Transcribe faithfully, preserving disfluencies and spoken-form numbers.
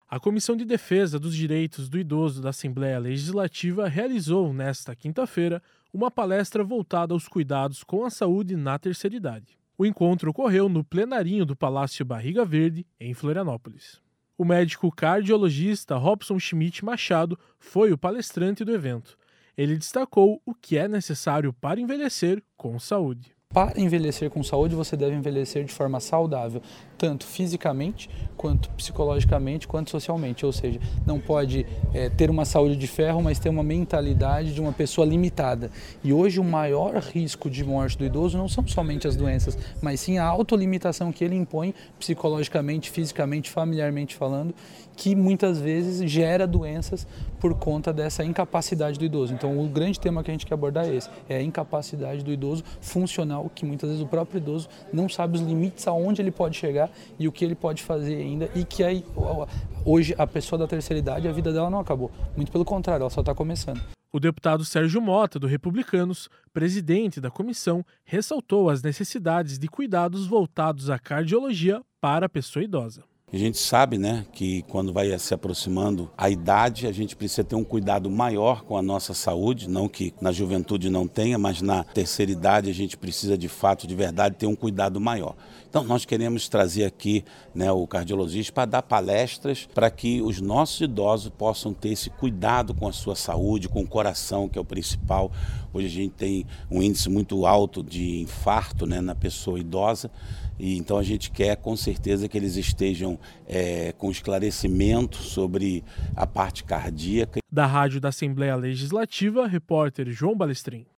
A Comissão de Defesa dos Direitos do Idoso da Assembleia Legislativa realizou, nesta quinta-feira, uma palestra voltada aos cuidados com a saúde na terceira idade. O encontro ocorreu no plenarinho do Palácio Barriga Verde, em Florianópolis. O médico cardiologista Robson Schmidt Machado foi o palestrante do evento. Ele destacou o que é necessário para envelhecer com saúde. Para envelhecer com saúde, você deve envelhecer de forma saudável, tanto fisicamente, quanto psicologicamente, quanto socialmente. Ou seja, não pode é, ter uma saúde de ferro, mas ter uma mentalidade de uma pessoa limitada. E hoje o maior risco de morte do idoso não são somente as doenças, mas sim a autolimitação que ele impõe psicologicamente, fisicamente, familiarmente falando, que muitas vezes gera doenças por conta dessa incapacidade do idoso. Então o grande tema que a gente quer abordar é esse, é a incapacidade do idoso funcional, que muitas vezes o próprio idoso não sabe os limites aonde ele pode chegar e o que ele pode fazer ainda, e que aí, hoje a pessoa da terceira idade, a vida dela não acabou, muito pelo contrário, ela só está começando. O deputado Sérgio Mota, do Republicanos, presidente da comissão, ressaltou as necessidades de cuidados voltados à cardiologia para a pessoa idosa. A gente sabe, né, que quando vai se aproximando a idade, a gente precisa ter um cuidado maior com a nossa saúde, não que na juventude não tenha, mas na terceira idade a gente precisa de fato, de verdade, ter um cuidado maior. Então nós queremos trazer aqui, né, o cardiologista para dar palestras para que os nossos idosos possam ter esse cuidado com a sua saúde, com o coração, que é o principal. Hoje a gente tem um índice muito alto de infarto, né, na pessoa idosa, e então a gente quer com certeza que eles estejam é, com esclarecimento sobre a parte cardíaca. Da Rádio da Assembleia Legislativa, repórter João Balestrin.